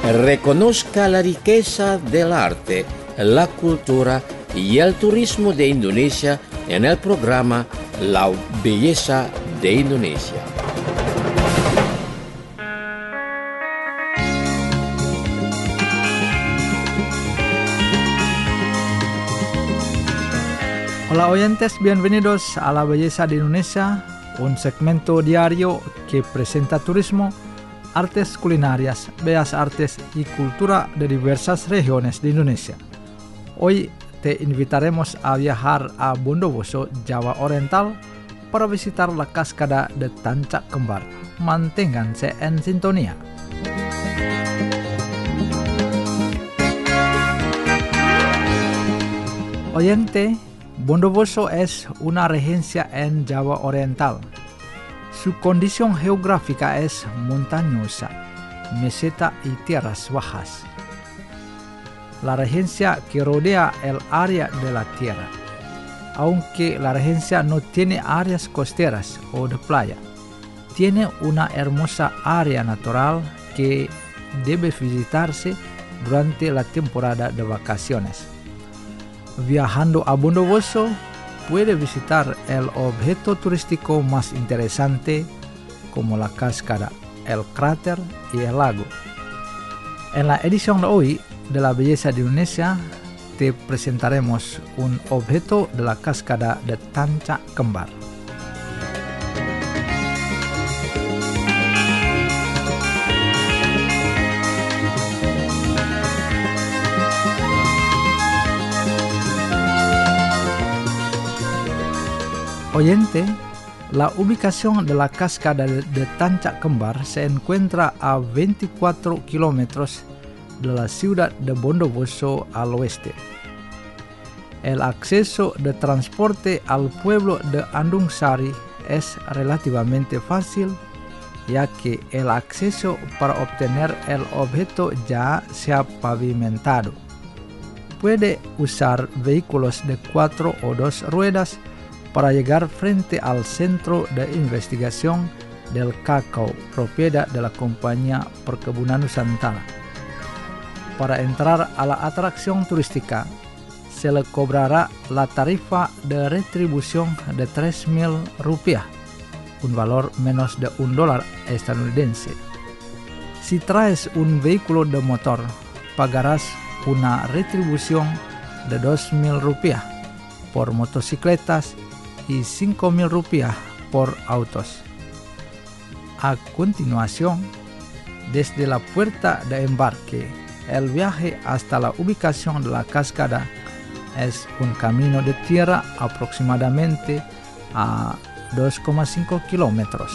Reconozca la riqueza del arte, la cultura y el turismo de Indonesia en el programa La Belleza de Indonesia. Hola oyentes, bienvenidos a La Belleza de Indonesia, un segmento diario que presenta turismo, artes culinarias, bellas artes y cultura de diversas regiones de Indonesia. Hoy te invitaremos a viajar a Bondowoso, Java Oriental, para visitar la cascada de Tancak Kembar. Manténganse en sintonía. Oyente, Bondowoso es una regencia en Java Oriental. Su condición geográfica es montañosa, meseta y tierras bajas. La regencia que rodea el área de la tierra, aunque la regencia no tiene áreas costeras o de playa, tiene una hermosa área natural que debe visitarse durante la temporada de vacaciones. Viajando a Bondowoso, puede visitar el objeto turístico más interesante como la cascada, el cráter y el lago. En la edición de hoy de La Belleza de Indonesia te presentaremos un objeto de la cascada de Tancak Kembar. Oyente, la ubicación de la cascada de Tancak Kembar se encuentra a 24 kilómetros de la ciudad de Bondowoso al oeste. El acceso de transporte al pueblo de Andung Sari es relativamente fácil, ya que el acceso para obtener el objeto ya se ha pavimentado. Puede usar vehículos de 4 o 2 ruedas para llegar frente al centro de investigación del cacao, propiedad de la compañía Perkebunan Nusantara. Para entrar a la atracción turística, se le cobrará la tarifa de retribución de 3.000 rupiah, un valor menos de $1 estadounidense. Si traes un vehículo de motor, pagarás una retribución de 2.000 rupiah por motocicletas y 5.000 rupiah por autos. A continuación, desde la puerta de embarque, el viaje hasta la ubicación de la cascada es un camino de tierra aproximadamente a 2,5 kilómetros.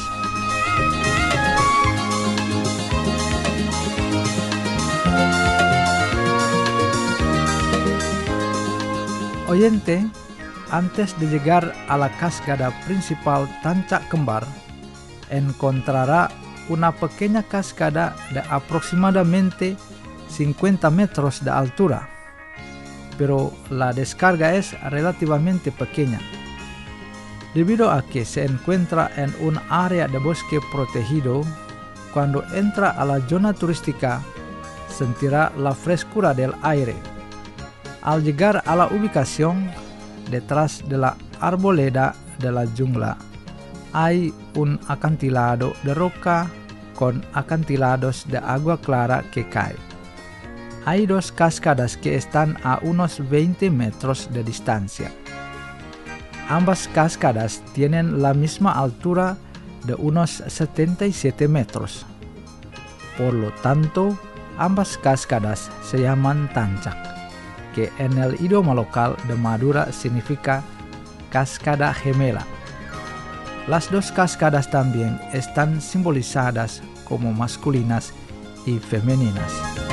Oyente, antes de llegar a la cascada principal Tancak Kembar, encontrará una pequeña cascada de aproximadamente 50 metros de altura, pero la descarga es relativamente pequeña. Debido a que se encuentra en un área de bosque protegido, cuando entra a la zona turística, sentirá la frescura del aire. Al llegar a la ubicación, detrás de la arboleda de la jungla, hay un acantilado de roca con acantilados de agua clara que cae. Hay 2 cascadas que están a unos 20 metros de distancia. Ambas cascadas tienen la misma altura de unos 77 metros. Por lo tanto, ambas cascadas se llaman Tancak, que en el idioma local de Madura significa cascada gemela. Las 2 cascadas también están simbolizadas como masculinas y femeninas.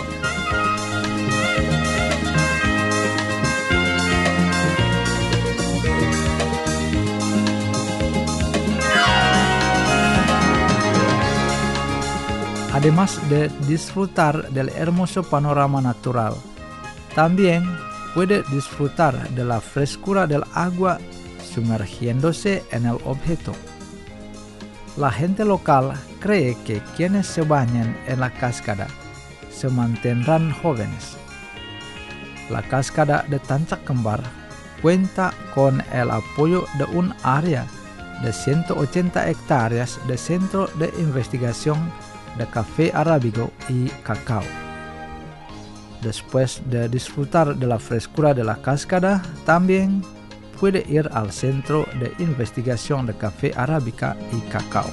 Además de disfrutar del hermoso panorama natural, también puede disfrutar de la frescura del agua sumergiéndose en el objeto. La gente local cree que quienes se bañan en la cascada se mantendrán jóvenes. La cascada de Tancak Kembar cuenta con el apoyo de un área de 180 hectáreas de centro de investigación de café arábigo y cacao. Después de disfrutar de la frescura de la cascada, también puede ir al centro de investigación de café arábica y cacao.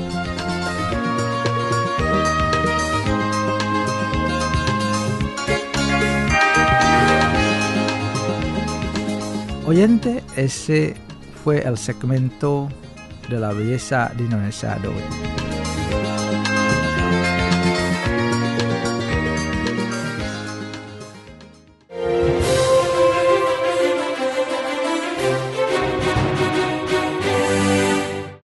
Oyente, ese fue el segmento de la belleza de Indonesia de hoy.